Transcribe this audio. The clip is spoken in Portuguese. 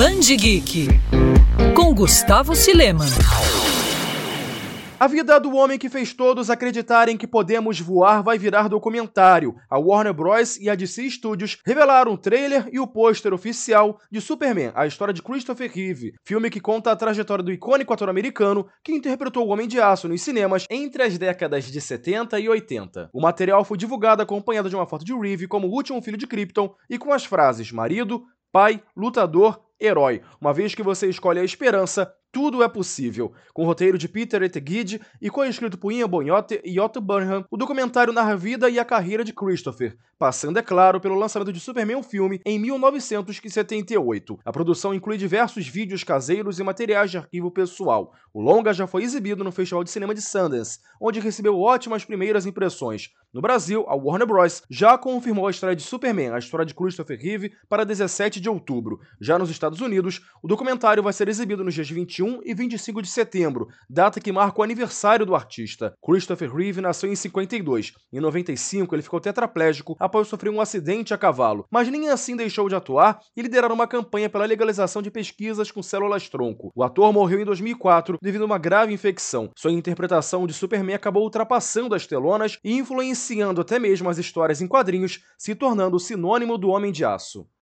Band Geek, com Gustavo Cileman. A vida do homem que fez todos acreditarem que podemos voar vai virar documentário. A Warner Bros. E a DC Studios revelaram o trailer e o pôster oficial de Superman, a história de Christopher Reeve, filme que conta a trajetória do icônico ator americano que interpretou o Homem de Aço nos cinemas entre as décadas de 70 e 80. O material foi divulgado acompanhado de uma foto de Reeve como o último filho de Krypton e com as frases marido, pai, lutador, herói. Uma vez que você escolhe a esperança, tudo é possível. Com o roteiro de Peter Etegide e co-escrito por Ian Boniotte e Otto Burnham, o documentário narra a vida e a carreira de Christopher, passando, é claro, pelo lançamento de Superman o filme em 1978. A produção inclui diversos vídeos caseiros e materiais de arquivo pessoal. O longa já foi exibido no Festival de Cinema de Sundance, onde recebeu ótimas primeiras impressões. No Brasil, a Warner Bros. Já confirmou a estreia de Superman, a história de Christopher Reeve, para 17 de outubro. Já nos Estados Unidos, o documentário vai ser exibido nos dias 21 e 25 de setembro, data que marca o aniversário do artista. Christopher Reeve nasceu em 52. Em 95, ele ficou tetraplégico após sofrer um acidente a cavalo, mas nem assim deixou de atuar e liderar uma campanha pela legalização de pesquisas com células-tronco. O ator morreu em 2004 devido a uma grave infecção. Sua interpretação de Superman acabou ultrapassando as telonas e influenciando até mesmo as histórias em quadrinhos, se tornando sinônimo do Homem de Aço.